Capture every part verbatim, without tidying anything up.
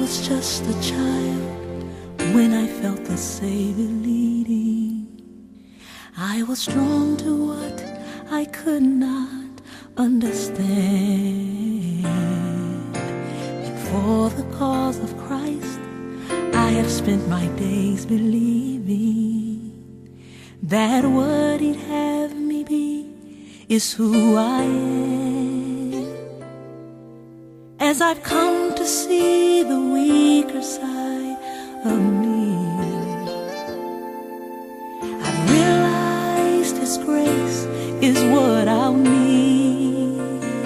was just a child when I felt the Savior leading. I was drawn to what I could not understand, and for the cause of Christ I have spent my days believing that what He'd have me be is who I am. As I've come to see the weaker side of me, I've realized His grace is what I'll need.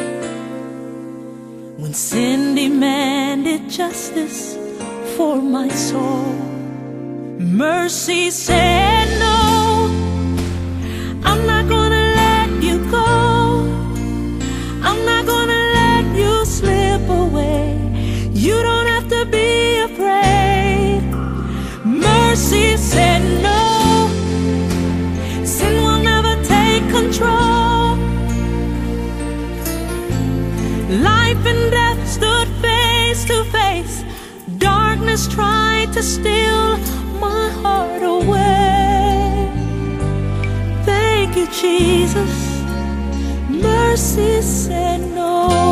When sin demanded justice for my soul, mercy said no, I'm not gonna let you go, I'm not gonna let you slip away. You don't have to be afraid. Mercy said no, sin will never take control. Life and death stood face to face. Darkness tried to steal my heart away. Thank you, Jesus. Mercy said no.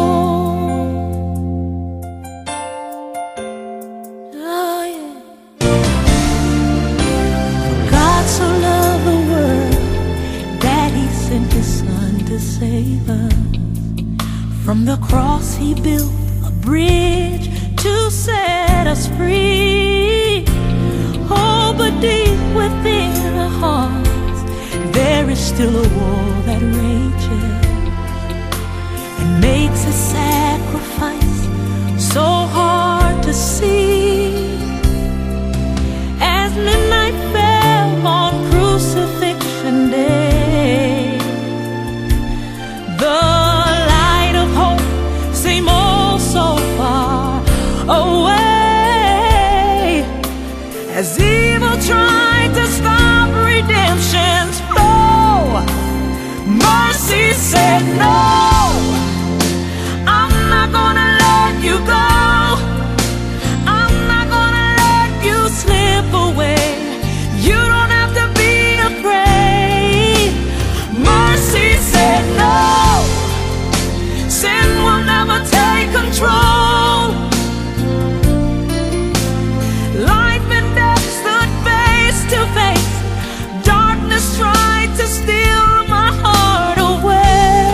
Oh, yeah. For God so loved the world that He sent His Son to save us. From the cross He built a bridge to set us free. Oh, but deep within our hearts there is still a war that rages and makes a sacrifice so hard to see. As midnight fell on crucifixion day, the light of hope seemed oh so far away, as evil tried to stop redemption's flow. Mercy said no, I'm not gonna let you go, I'm not gonna let you slip away. You don't have to be afraid. Mercy said no, sin will never take control. Life and death stood face to face. Darkness tried to steal my heart away.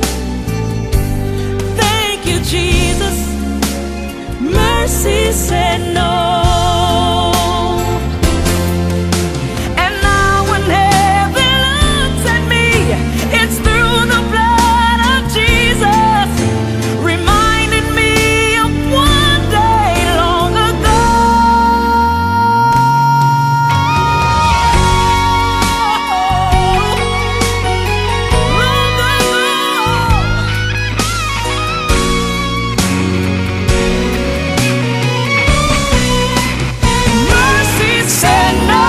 Thank you, Jesus. Mercy said no. And now when heaven looks at me, it's through the blood of Jesus, reminding me of one day long ago. Mercy said no,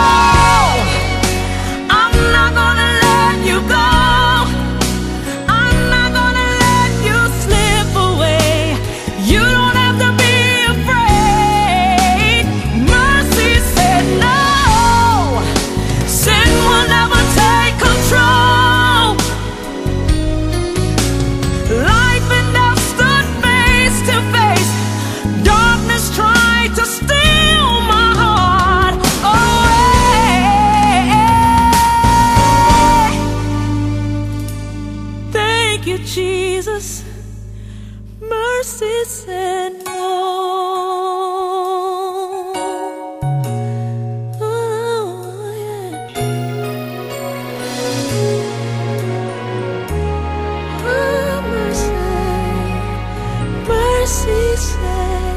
I'm not gonna let you go, I'm not gonna let you slip away. You don't have to be afraid. Mercy said no, sin will never take control. Life and death stood face to face. Darkness tried to steal my heart away. Thank you, Jesus. Mercy said no. Oh, yeah. Oh, mercy, mercy said